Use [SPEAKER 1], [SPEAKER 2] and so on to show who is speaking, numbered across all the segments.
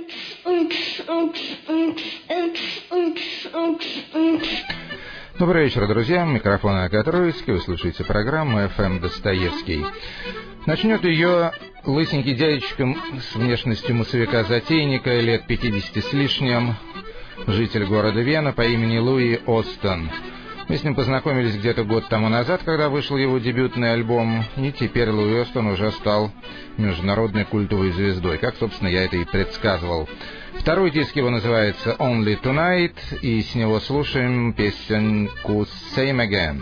[SPEAKER 1] Добрый вечер, друзья. Микрофон Агат Троицкий. Вы слушаете программу «FM Достоевский». Начнет ее лысенький дядечка с внешностью массовика-затейника, лет 50 с лишним, житель города Вена по имени Луи Остон. Мы с ним познакомились где-то год тому назад, когда вышел его дебютный альбом, и теперь Луи Остон уже стал международной культовой звездой, как, собственно, я это и предсказывал. Второй диск его называется «Only Tonight», и с него слушаем песенку «Same Again».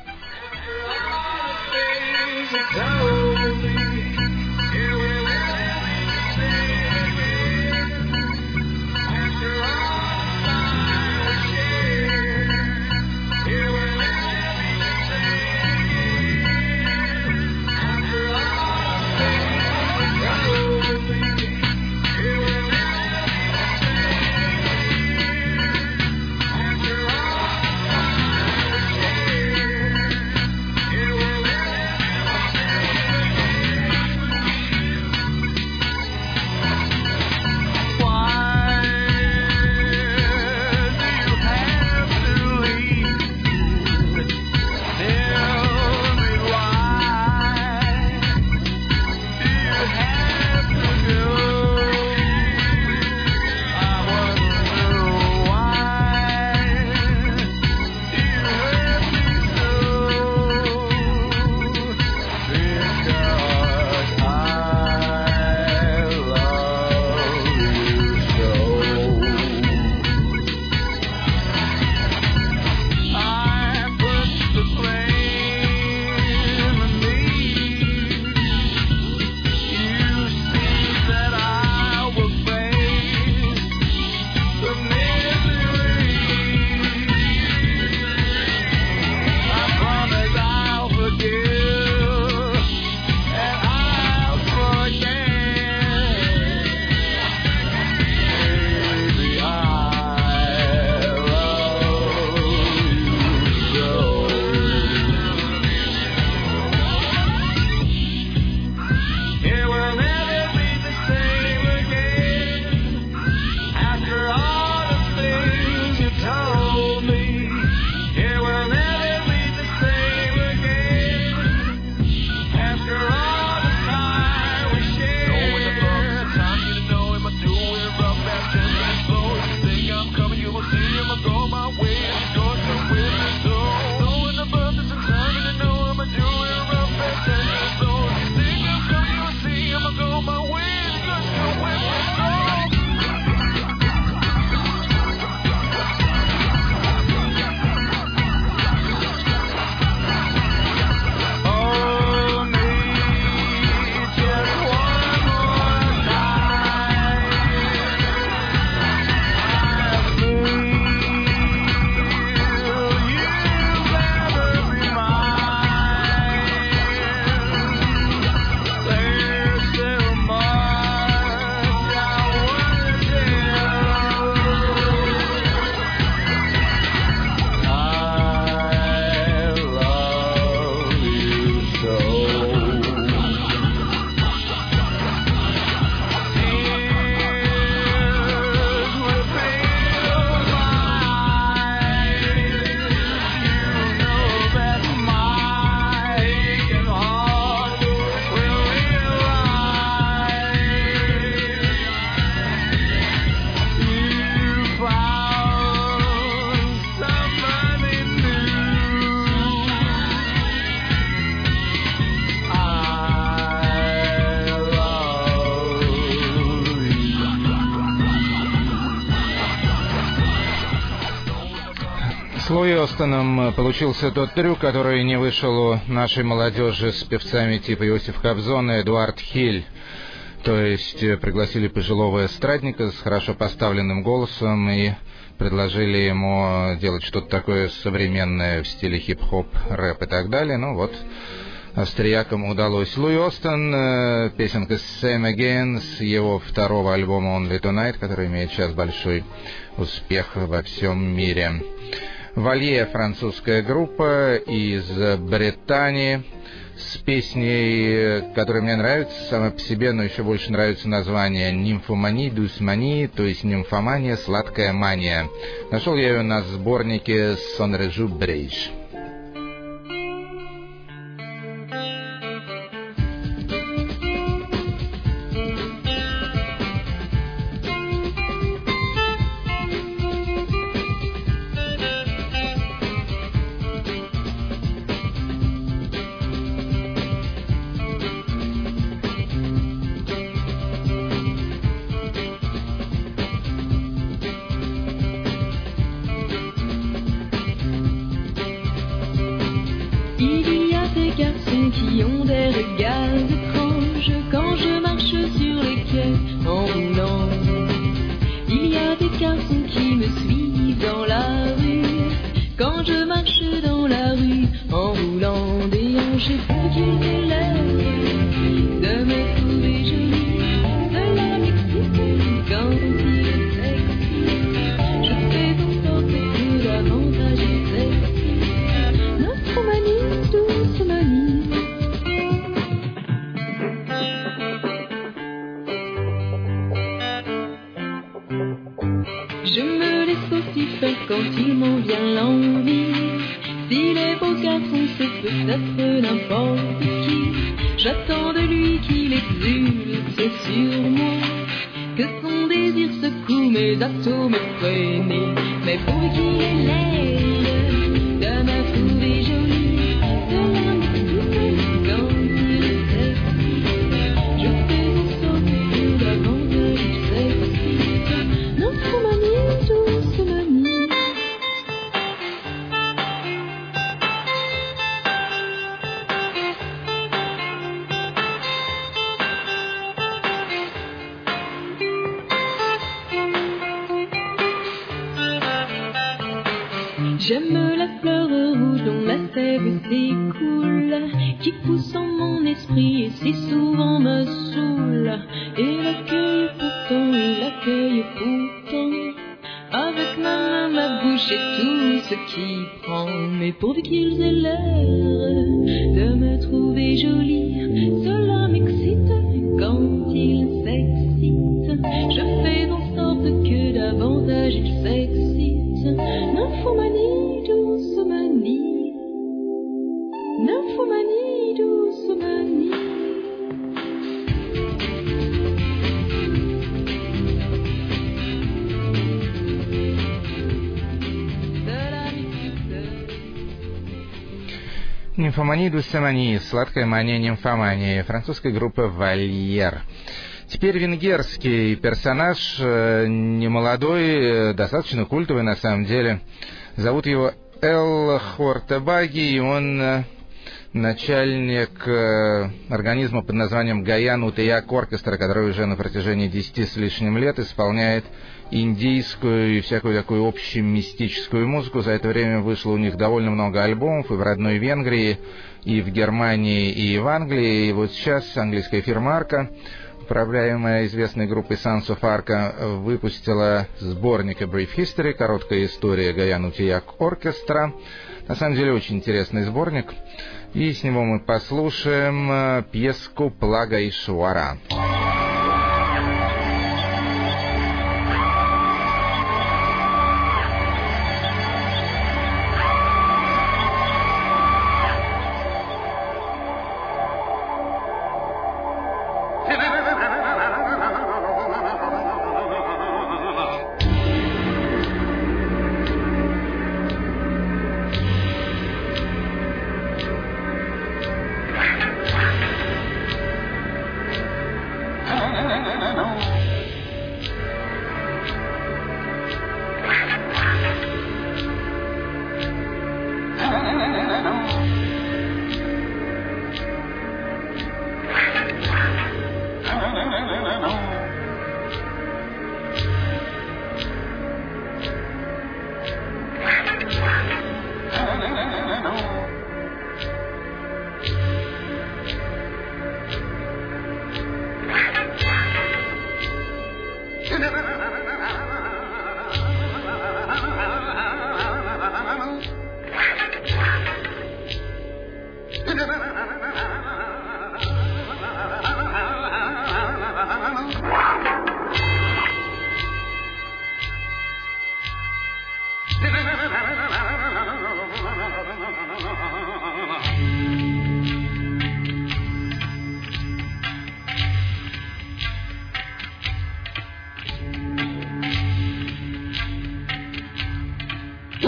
[SPEAKER 1] С Луи Остоном получился тот трюк, который не вышел у нашей молодежи с певцами типа Иосиф Кобзон и Эдуард Хиль. То есть пригласили пожилого эстрадника с хорошо поставленным голосом и предложили ему делать что-то такое современное в стиле хип-хоп, рэп и так далее. Ну вот, австриякам удалось. Луи Остон, песенка «Same Again» с его второго альбома «Only Tonight», который имеет сейчас большой успех во всем мире. Валье, французская группа из Британии, с песней, которая мне нравится сама по себе, но еще больше нравится название «Нимфомани, дусмани», то есть «Нимфомания, сладкая мания». Нашел я ее на сборнике «Сон-режу Брейж».
[SPEAKER 2] Qui ont des regards étranges quand je marche sur les quais en roulant. Il y a des garçons qui me suivent dans la rue quand je marche dans la rue en roulant. Des hanches et plus qu'ils aient l'air de me trouver jolie. Cela m'excite quand il est sexy. Je fais en sorte que davantage il s'excite. Notre manie, douce manie. Je me laisse aussi faire quand il m'en vient l'envie. S'il est beau garçon, c'est peut-être n'importe qui. J'attends de lui qu'il exulte sur moi, que son désir secoue mes atomes freinés. Mais pour qu'il ait l'air de me trouver jolie, cela m'excite quand il est sexy. Je fais en sorte que davantage il s'excite. Notre manie, douce manie. J'aime la fleur rouge dont la sève s'écoule, qui pousse en mon esprit et si souvent me saoule. Et l'accueille pourtant, avec ma main, ma bouche et tout ce qui prend. Mais pourvu qu'ils aient l'air de me trouver jolie, cela m'excite quand ils s'excitent. Je fais en sorte que davantage ils s'excitent. Nymphomanie, douce manie. Nymphomanie, douce manie.
[SPEAKER 1] Нимфомания, дусомания, сладкая мания, нимфомания, французская группа «Вальер». Теперь венгерский персонаж, немолодой, достаточно культовый на самом деле. Зовут его Эл Хортебаги, и он начальник организма под названием Гаян Утеяк Оркестра, который уже на протяжении 10 с лишним лет исполняет индийскую и всякую такую общемистическую музыку. За это время вышло у них довольно много альбомов и в родной Венгрии, и в Германии, и в Англии. И вот сейчас английская фирма «Арка», управляемая известной группой Sons of Arca, выпустила сборник A Brief History, короткая история Гаян Утеяк Оркестра. На самом деле очень интересный сборник. И с него мы послушаем пьеску «Плага Ишвара».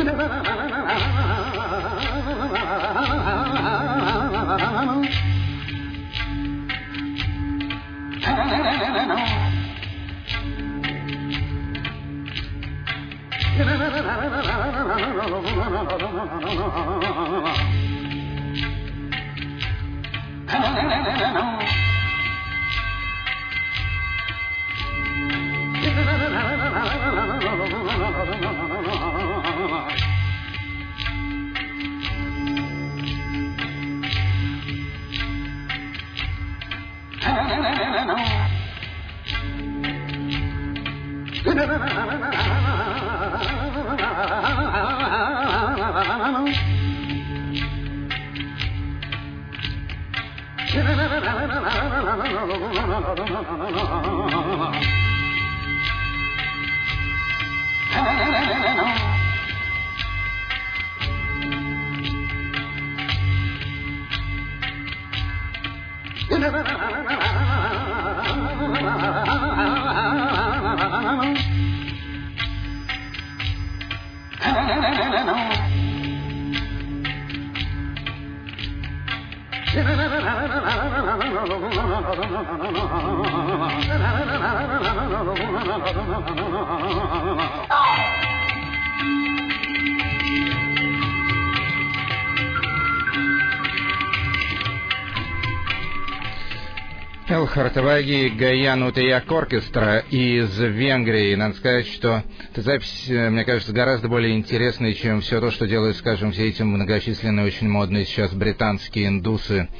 [SPEAKER 1] Эл Хартваги, Гаяну Таяк Оркестра из Венгрии. Надо сказать, что эта запись, мне кажется, гораздо более интересной, чем все то, что делают, скажем, все эти многочисленные, очень модные сейчас британские индусы,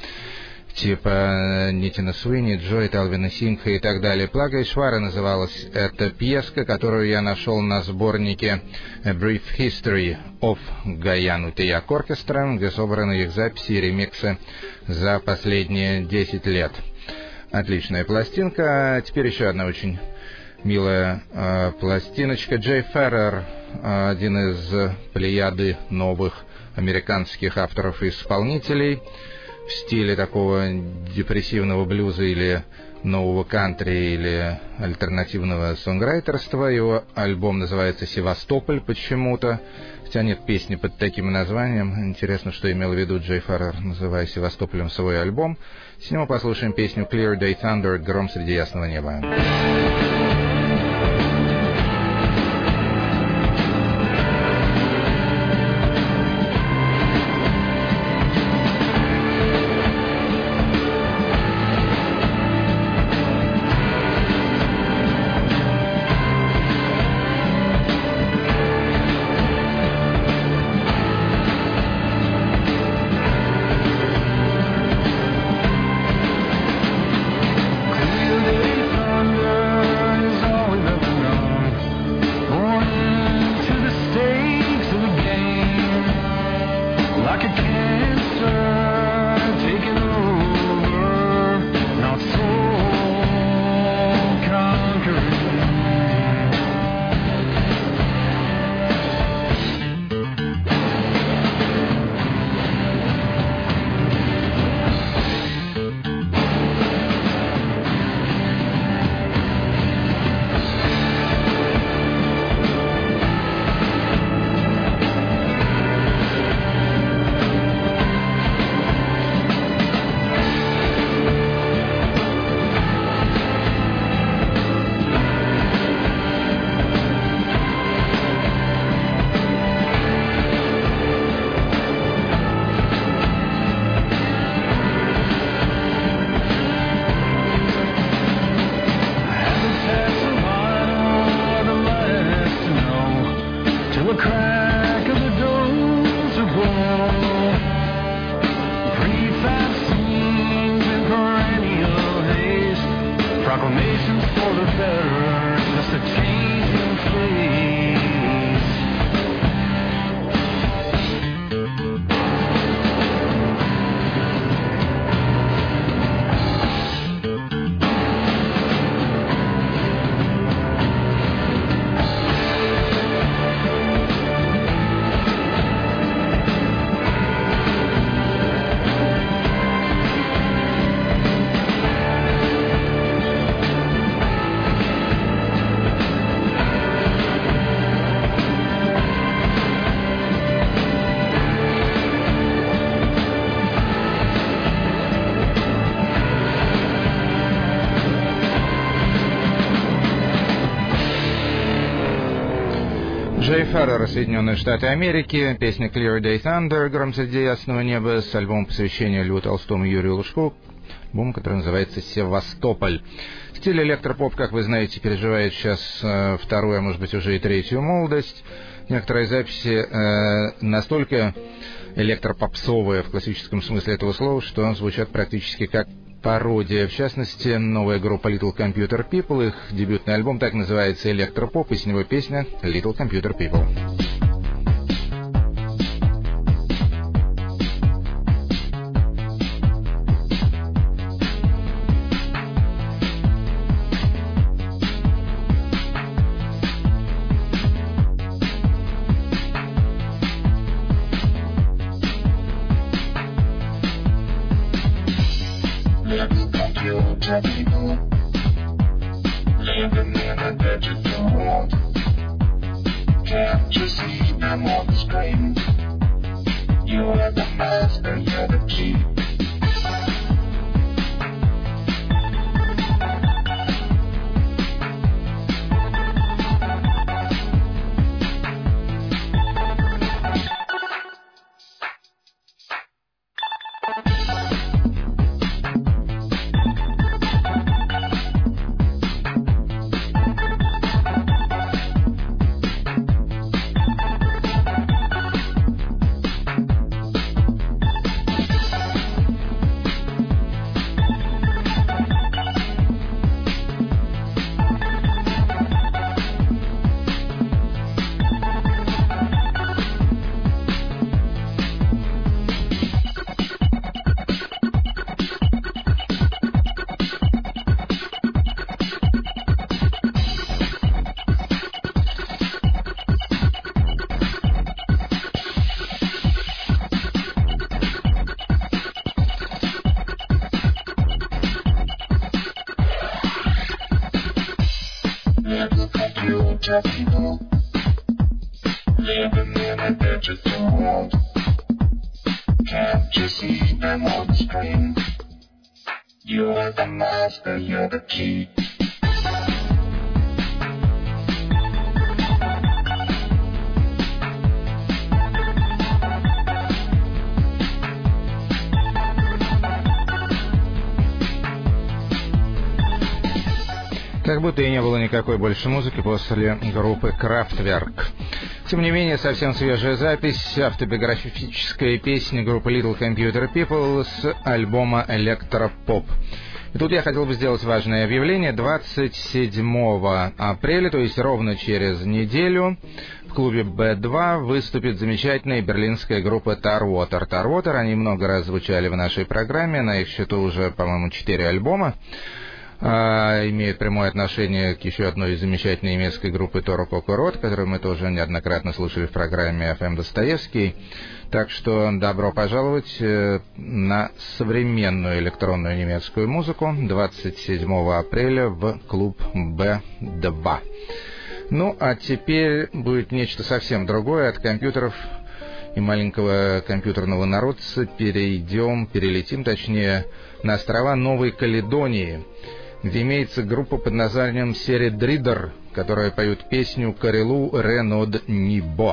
[SPEAKER 1] типа Нитина Суини, Джой, Талвина Сингха и так далее. «Плага Ишвара» называлась эта пьеска, которую я нашел на сборнике A Brief History of Гаяну Таяк Оркестра, где собраны их записи и ремиксы за последние 10 лет. Отличная пластинка. Теперь еще одна очень милая пластиночка. Джей Феррер, один из плеяды новых американских авторов и исполнителей в стиле такого депрессивного блюза или нового кантри или альтернативного сонграйтерства. Его альбом называется «Севастополь» почему-то, хотя нет песни под таким названием. Интересно, что имел в виду Джей Феррер, называя «Севастополем» свой альбом. С него послушаем песню «Clear Day Thunder» «Гром среди ясного неба».
[SPEAKER 2] Thunder
[SPEAKER 1] Джей Феррер, Соединенные Штаты Америки, песня Clear Day Thunder, гром среди ясного неба, с альбомом посвящения Льву Толстому и Юрию Лужкову, альбом, который называется «Севастополь». Стиль электропоп, как вы знаете, переживает сейчас вторую, а может быть уже и третью молодость. Некоторые записи настолько электропопсовые в классическом смысле этого слова, что звучат практически как пародия. В частности, новая группа Little Computer People, их дебютный альбом так называется «Электропоп», и с него песня Little Computer People.
[SPEAKER 3] People living in a digital world. Can't you see them on the screen? You are the master, you're the key. People living in a digital world. Can't you see them on the screen? You are the master, you're the key.
[SPEAKER 1] Как будто и не было никакой больше музыки после группы Kraftwerk. Тем не менее, совсем свежая запись, автобиографическая песня группы Little Computer People с альбома «Электропоп». И тут я хотел бы сделать важное объявление. 27 апреля, то есть ровно через неделю, в клубе B2 выступит замечательная берлинская группа Tarwater. Tarwater, они много раз звучали в нашей программе, на их счету уже, по-моему, 4 альбома. Имеют прямое отношение к еще одной замечательной немецкой группе Торо Кокорот, которую мы тоже неоднократно слушали в программе FM Достоевский. Так что добро пожаловать на современную электронную немецкую музыку 27 апреля в клуб B2. Ну, а теперь будет нечто совсем другое. От компьютеров и маленького компьютерного народца перелетим, точнее, на острова Новой Каледонии, где имеется группа под названием Сере Дридер, которая поет песню «Карелу Ренод Нибо».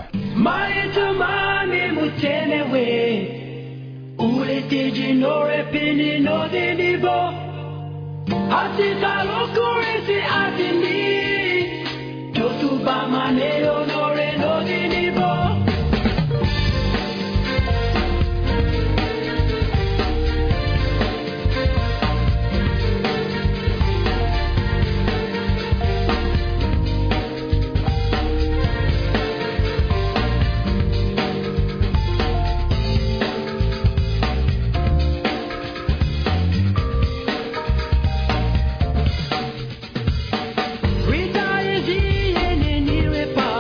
[SPEAKER 4] Rita is in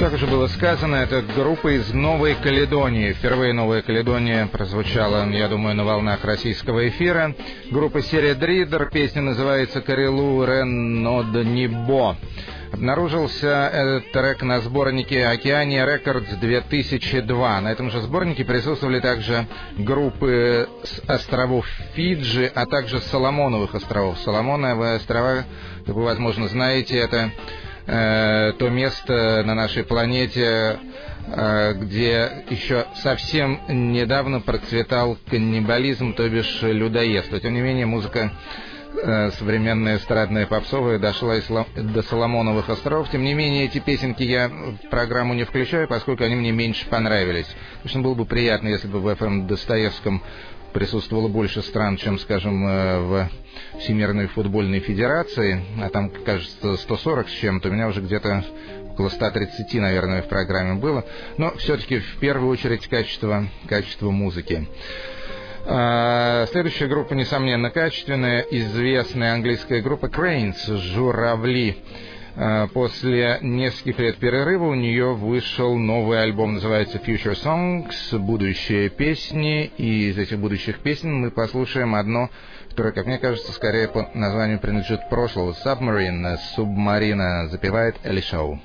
[SPEAKER 1] Как уже было сказано, это группа из Новой Каледонии. Впервые Новая Каледония прозвучала, я думаю, на волнах российского эфира. Группа Серия Дридер, песня называется «Карелу Ренод Нибо». Обнаружился этот трек на сборнике «Океания Рекордс 2002». На этом же сборнике присутствовали также группы с островов Фиджи, а также Соломоновых островов. Соломоновые острова, как вы, возможно, знаете, это то место на нашей планете, где еще совсем недавно процветал каннибализм, то бишь людоедство. Тем не менее, музыка современная эстрадная попсовая дошла до Соломоновых островов. Тем не менее, эти песенки я в программу не включаю, поскольку они мне меньше понравились. Конечно, было бы приятно, если бы в FM Достоевском присутствовало больше стран, чем, скажем, в Всемирной футбольной федерации, а там, кажется, 140 с чем-то, у меня уже где-то около 130, наверное, в программе было. Но все-таки в первую очередь качество музыки. Следующая группа, несомненно, качественная, известная английская группа Cranes, «Журавли». После нескольких лет перерыва у нее вышел новый альбом, называется Future Songs, будущие песни, и из этих будущих песен мы послушаем одно, которое, как мне кажется, скорее по названию принадлежит прошлому. Submarine, «Субмарина», запевает Элли Шоу.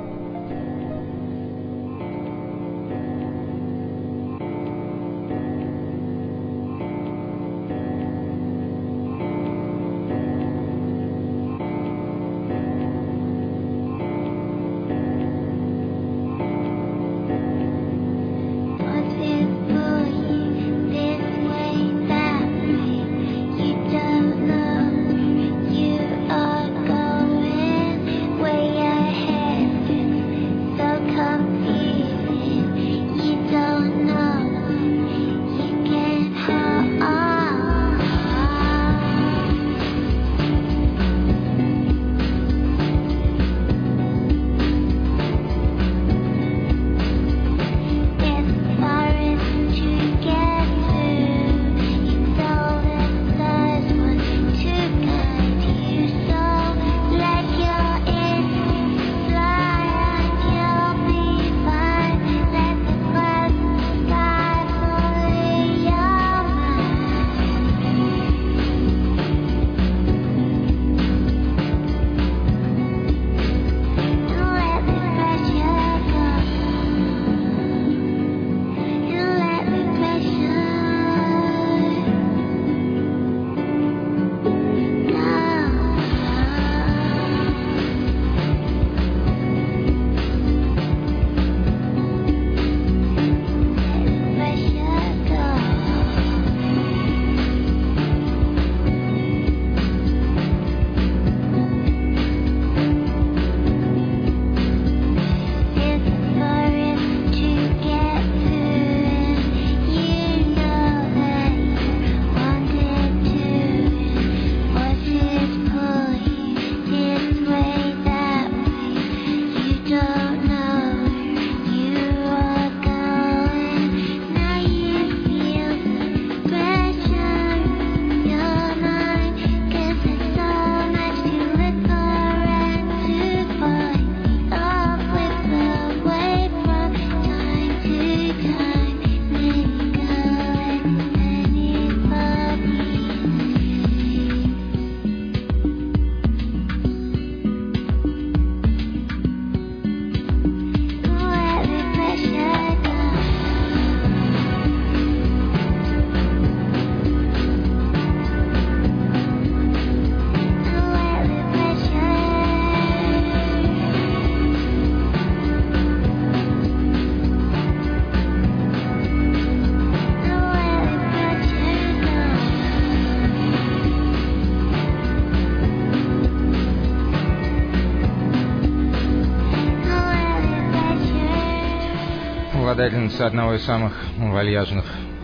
[SPEAKER 1] Обладательница одного из самых вальяжных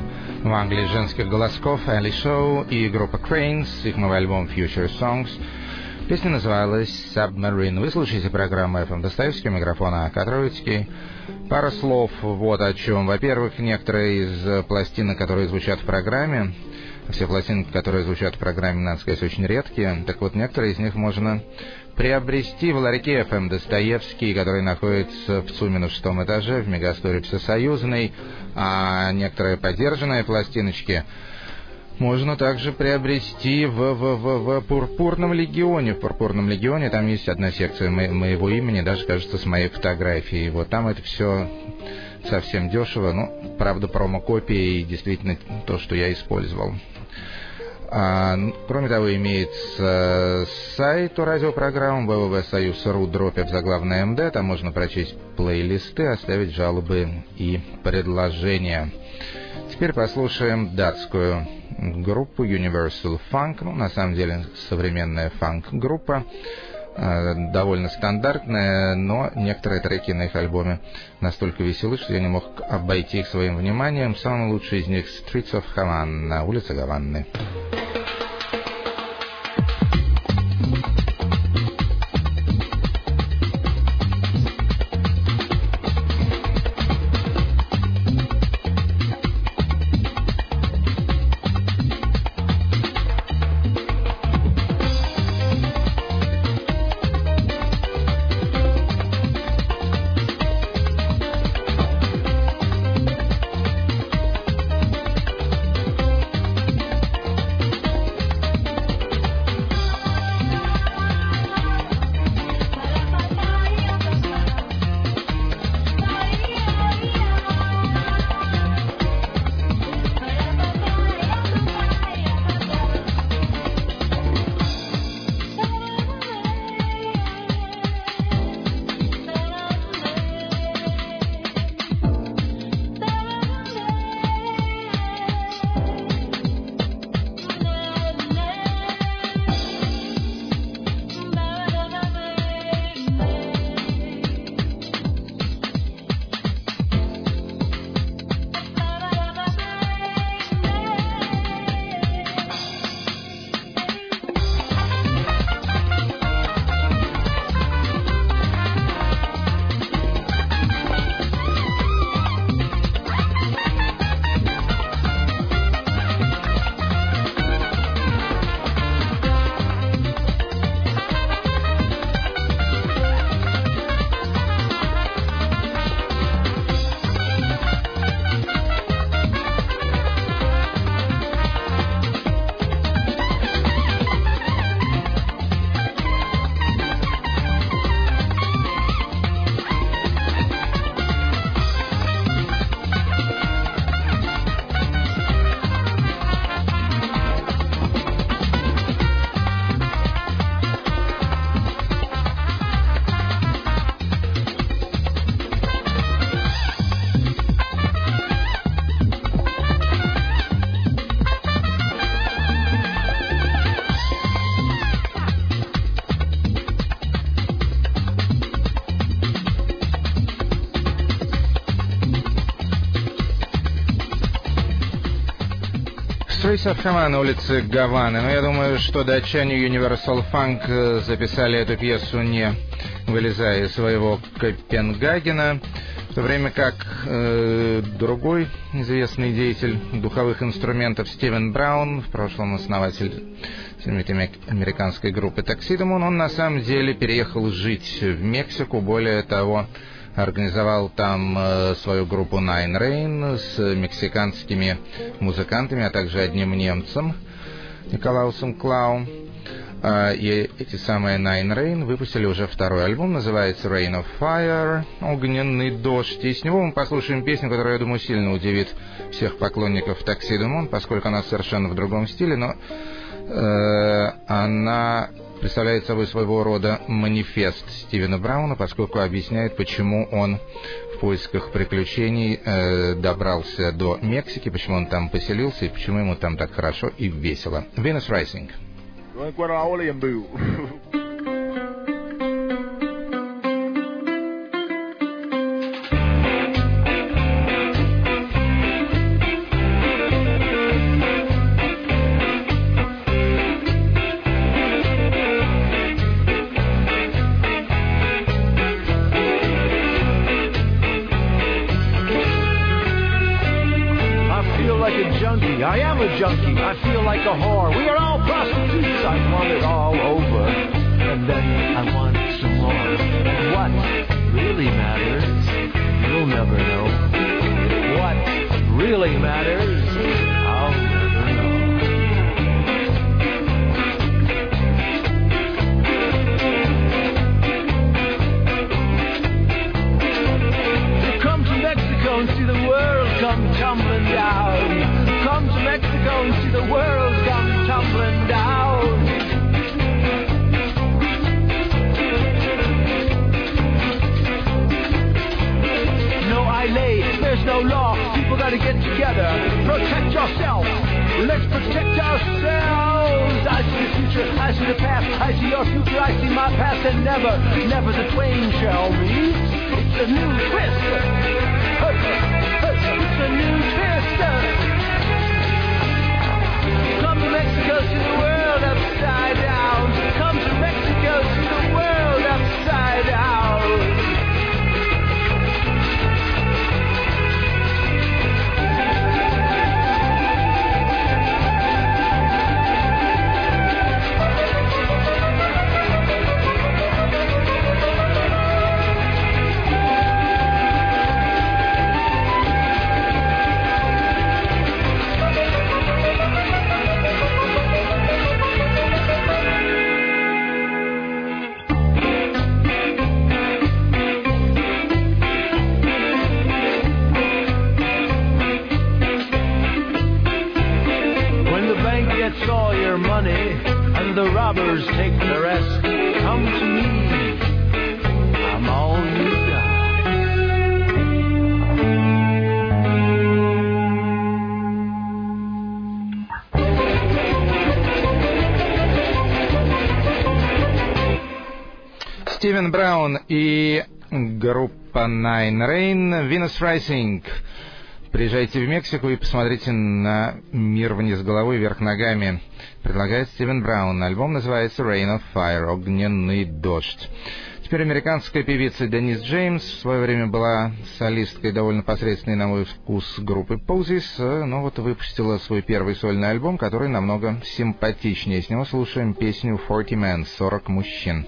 [SPEAKER 1] в Англии женских голосков Элли Шоу и группа Cranes, их новый альбом Future Songs. Песня называлась Submarine. Вы слушаете программу FM Достоевский, микрофона Катровицкий. Пара слов вот о чем. Во-первых, некоторые из пластинок, которые звучат в программе, Все пластинки, которые звучат в программе, надо сказать, очень редкие. Так вот, некоторые из них можно приобрести в ларьке FM «Достоевский», который находится в ЦУМе на 6-м этаже, в мегасторе «Всесоюзный», а некоторые подержанные пластиночки можно также приобрести в «Пурпурном легионе». В «Пурпурном легионе» там есть одна секция моего имени, даже, кажется, с моей фотографией. Вот там это все совсем дешево, ну, правда, промокопии и действительно то, что я использовал. Кроме того, имеется сайт у радиопрограмм www.soyuz.ru, дробь заглавная МД. Там можно прочесть плейлисты, оставить жалобы и предложения. Теперь послушаем датскую группу Universal Funk. Ну, на самом деле, современная фанк-группа. Довольно стандартная, но некоторые треки на их альбоме настолько веселы, что я не мог обойти их своим вниманием. Самый лучший из них — Streets of Havana, улица Гаваны. Streets of Havana, на улице Гаваны. Но я думаю, что датчане Universal Funk записали эту пьесу, не вылезая из своего Копенгагена, в то время как другой известный деятель духовых инструментов Стивен Браун, в прошлом основатель знаменитой американской группы Tuxedo Moon, он на самом деле переехал жить в Мексику. Более того, организовал там свою группу Nine Rain с мексиканскими музыкантами, а также одним немцем, Николаусом Клау. И эти самые Nine Rain выпустили уже второй альбом, называется Rain of Fire, огненный дождь. И с него мы послушаем песню, которая, я думаю, сильно удивит всех поклонников Tuxedo Moon, поскольку она совершенно в другом стиле, но она представляет собой своего рода манифест Стивена Брауна, поскольку объясняет, почему он в поисках приключений добрался до Мексики, почему он там поселился и почему ему там так хорошо и весело. Venus Rising.
[SPEAKER 4] Junkie junkie. I am a junkie. I feel like a whore. We are all prostitutes. I want it all over. And then I want some more. And what really matters, you'll never know. What really matters, I'll never know. Come to Mexico and see the world come tumbling down. Come to Mexico and see the world come tumbling down. There's no law, people gotta get together. Protect yourself, let's protect ourselves. I see the future, I see the past, I see your future, I see my past. And never, never the twain shall meet. It's a new twist. It's a new twist. Come to Mexico, see the world upside down. Come to Mexico, see the world upside down. All your money and the robbers take the rest. Come to me, I'm all you got.
[SPEAKER 1] Стивен Браун и группа Nine Rain, Venus Rising. Приезжайте в Мексику и посмотрите на мир вниз головой, вверх ногами. Предлагает Стивен Браун. Альбом называется Rain of Fire, огненный дождь. Теперь американская певица Денис Джеймс в свое время была солисткой довольно посредственной, на мой вкус, группы Posies, но вот выпустила свой первый сольный альбом, который намного симпатичнее. С него слушаем песню 40 Men, 40 мужчин.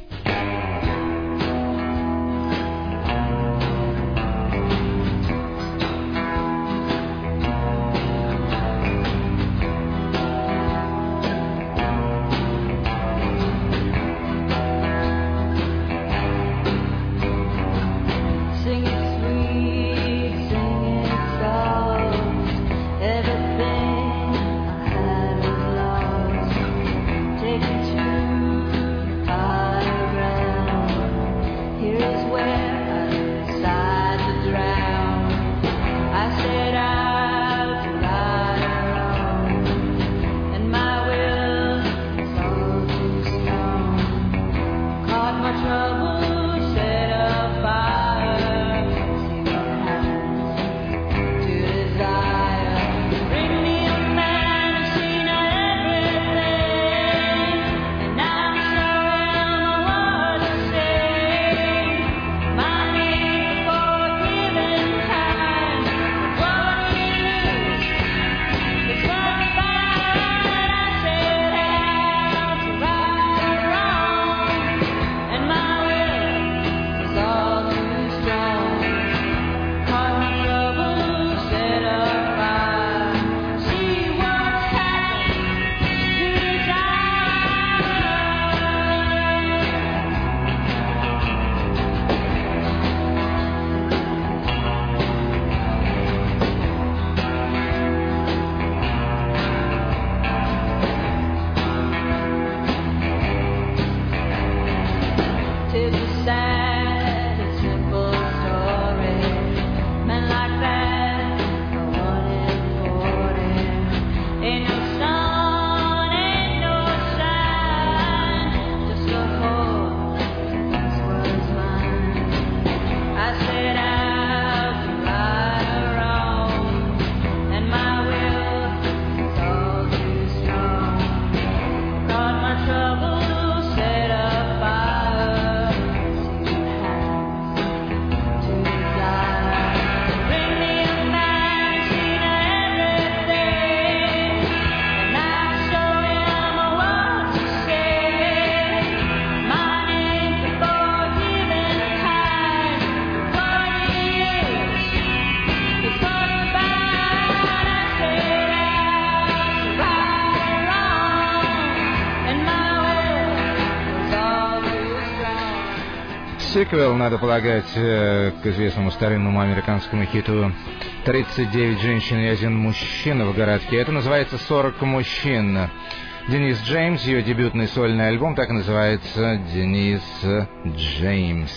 [SPEAKER 1] Сиквел, надо полагать, к известному старинному американскому хиту «39 женщин и 1 мужчина в городке». Это называется «40 мужчин». Денис Джеймс, ее дебютный сольный альбом, так и называется «Денис Джеймс».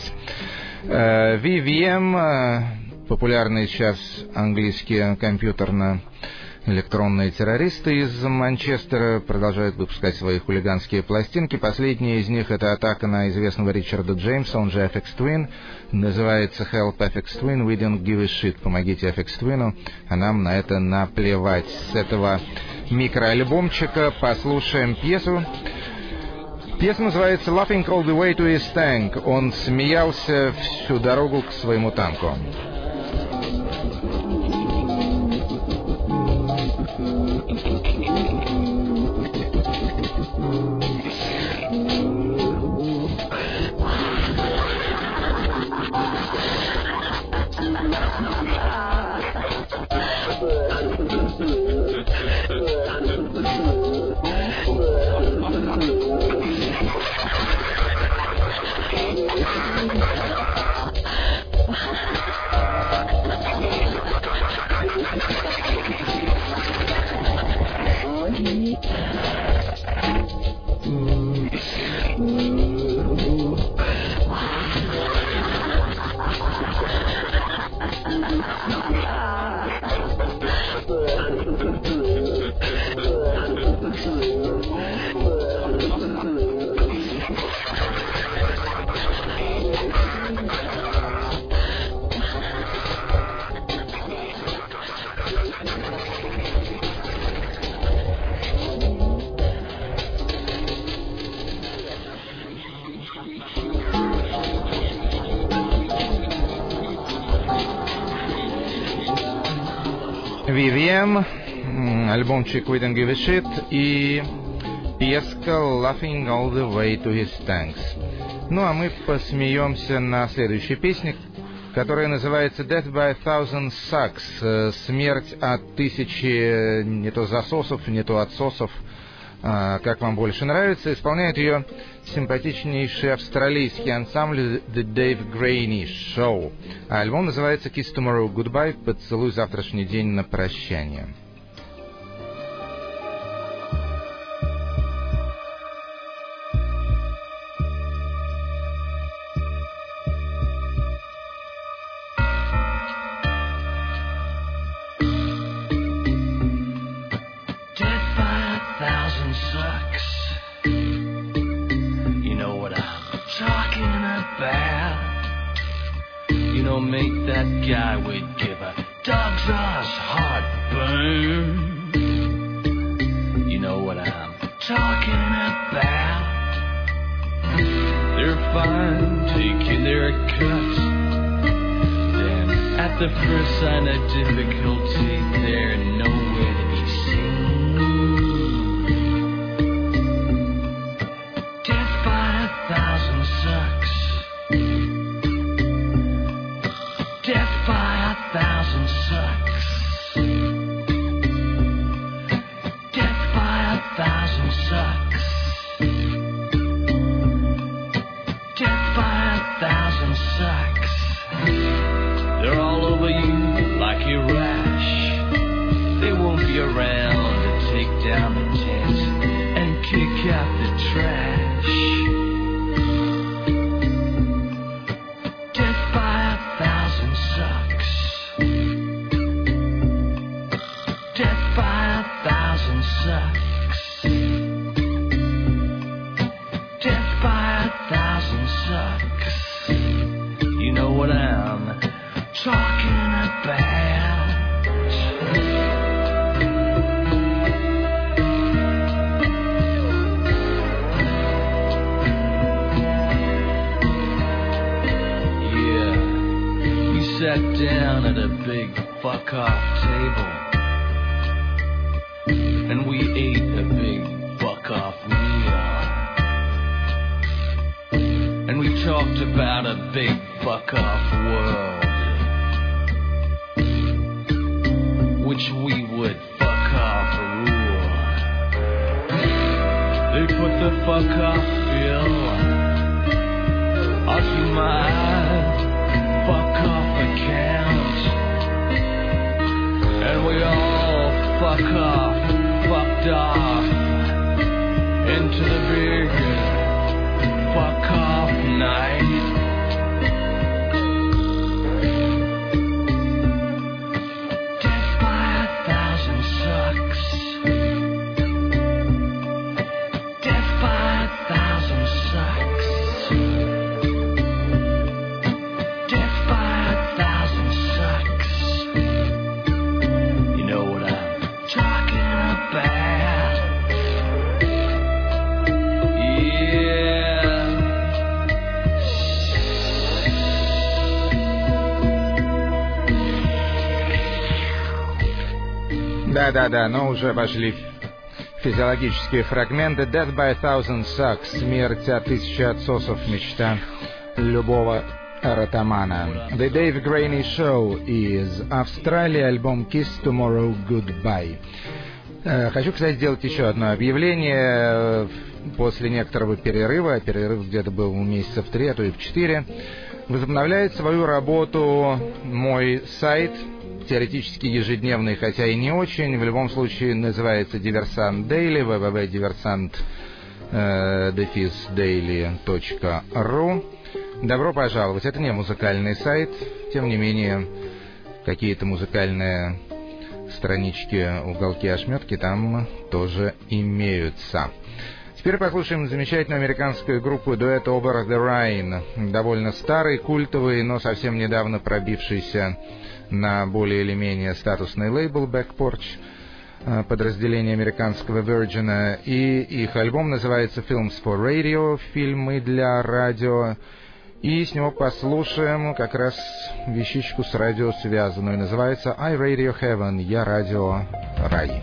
[SPEAKER 1] VVM, популярные сейчас английские компьютерно-электронные террористы из Манчестера, продолжают выпускать свои хулиганские пластинки. Последняя из них — это атака на известного Ричарда Джеймса, он же FX Twin. Называется «Help FX Twin, we don't give a shit». Помогите FX Twin, а нам на это наплевать. С этого микроальбомчика послушаем пьесу. Пьеса называется «Laughing all the way to his tank». Он смеялся всю дорогу к своему танку. VVM, альбомчик We Don't Give a Shit и пьеска Laughing All the Way to His Tanks. Ну а мы посмеемся на следующей песне, которая называется Death by a Thousand Sucks, смерть от тысячи не то засосов, не то отсосов, как вам больше нравится. Исполняет ее симпатичнейший австралийский ансамбль The Dave Graney Show. А альбом называется Kiss Tomorrow Goodbye, поцелуй завтрашний день на прощание.
[SPEAKER 5] Make that guy would give a dog's ass heartburn. You know what I'm talking about. They're fine taking their cuts. Then at the first sign of difficulty, they're nowhere to be seen. Death by a thousand sucks. Death by a thousand sucks. Death by a thousand sucks. Death by a thousand sucks. They're all over you like a rash. They won't be around to take down the tent and kick out the trash. Sat down at a big fuck-off table, and we ate a big fuck-off meal, and we talked about a big fuck-off world, which we would fuck-off rule. They put the fuck-off bill 'cause you might fuck off accounts, and we all fucked off into the big fuck off night. Death by 1,000 sucks. Death by 1,000 sucks. Death by 1,000 sucks. You know what I'm talking about? Yeah.
[SPEAKER 1] Да-да-да, но уже пошли физиологические фрагменты. Death by 1,000 sucks. Смерть от 1000 отсосов. Мечта любого эротомана. The Dave Graney Show из Австралии. Альбом Kiss Tomorrow Goodbye. Хочу, кстати, сделать еще одно объявление. После некоторого перерыва, перерыв где-то был месяца в 3, а то и в 4, возобновляет свою работу мой сайт, теоретически ежедневный, хотя и не очень, в любом случае называется Диверсант Дейли, www.diversant-daily.ru. Добро пожаловать. Это не музыкальный сайт, тем не менее, какие-то музыкальные странички, уголки, ошметки там тоже имеются. Теперь послушаем замечательную американскую группу дуэт Over the Rhine. Довольно старый, культовый, но совсем недавно пробившийся на более или менее статусный лейбл Back Porch, подразделение американского Virgin. И их альбом называется Films for Radio, фильмы для радио. И с него послушаем как раз вещичку с радио связанную. Называется I Radio Heaven, я радио рай.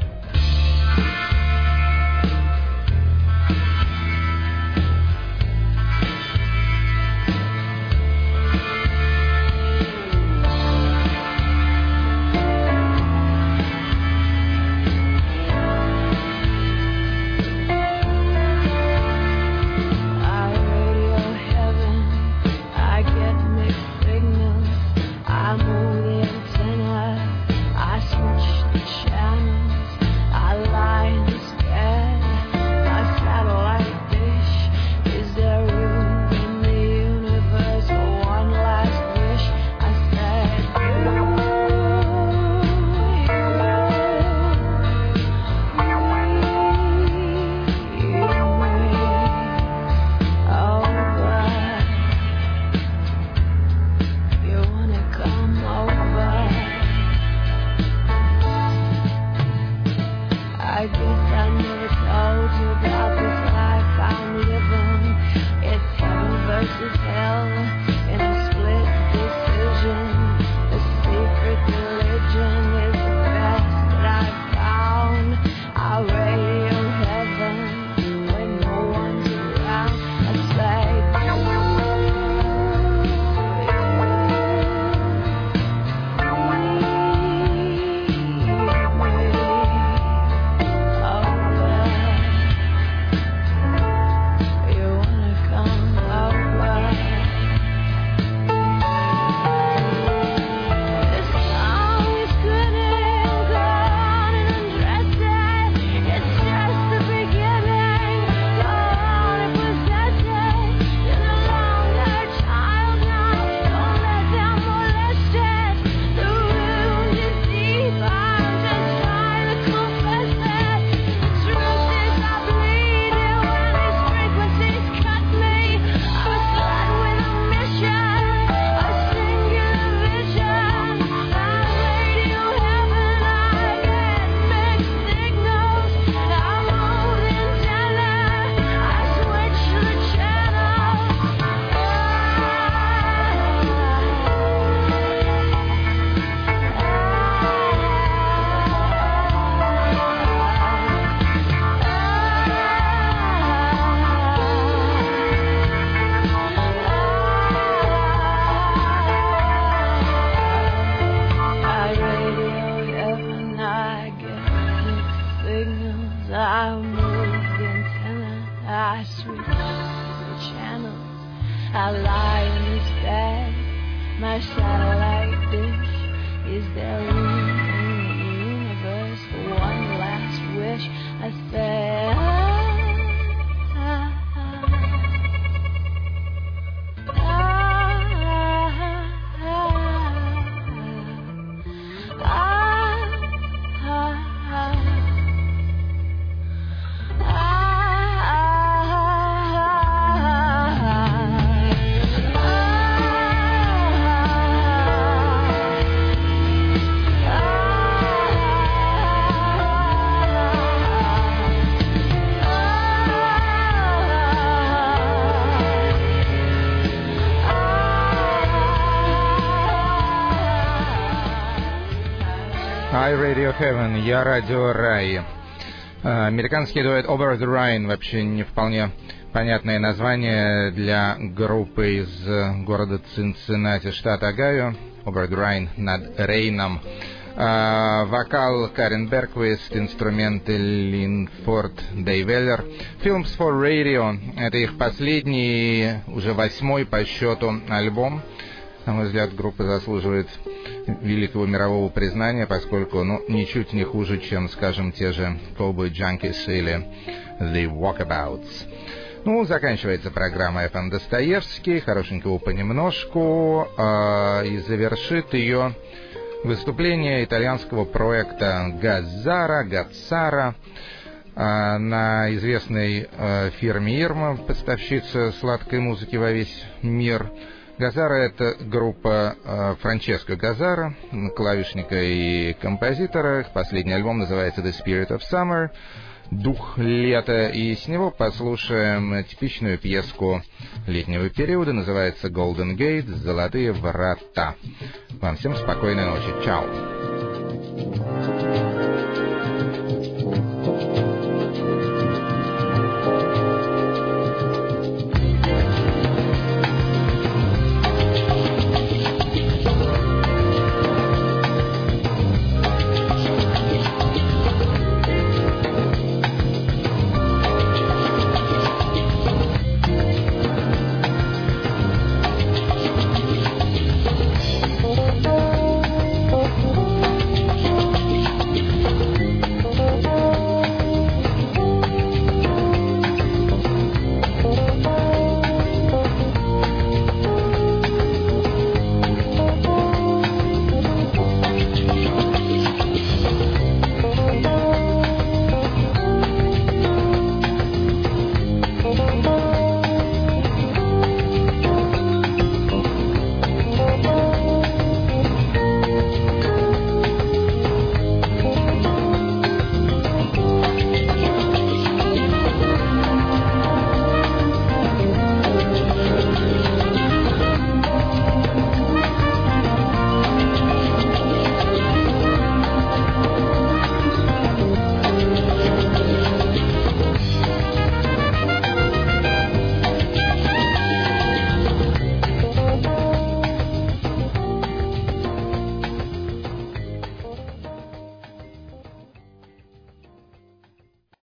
[SPEAKER 2] I switch the channels, I lie my satellite dish. Is there room in the universe for one last wish? I said,
[SPEAKER 1] Radio Heaven, я Радио Рай. Американский дуэт Over the Rhine, вообще не вполне понятное название для группы из города Цинциннати, штат Огайо. Over the Rhine, над Рейном. Вокал Карен Берквист, инструменты Линфорд Дейвеллер. Films for Radio — это их последний, уже 8-й по счету альбом. На мой взгляд, группа заслуживает великого мирового признания, поскольку, ничуть не хуже, чем, скажем, те же Cowboy Junkies или The Walkabouts. Заканчивается программа FM Достоевский, хорошенького понемножку, и завершит ее выступление итальянского проекта Gazzara на известной фирме Irma, поставщица сладкой музыки во весь мир. Gazzara — это группа Франческо Gazzara, клавишника и композитора. Их последний альбом называется The Spirit of Summer, дух лета, и с него послушаем типичную пьеску летнего периода, называется Golden Gate, Золотые врата. Вам всем спокойной ночи. Чао.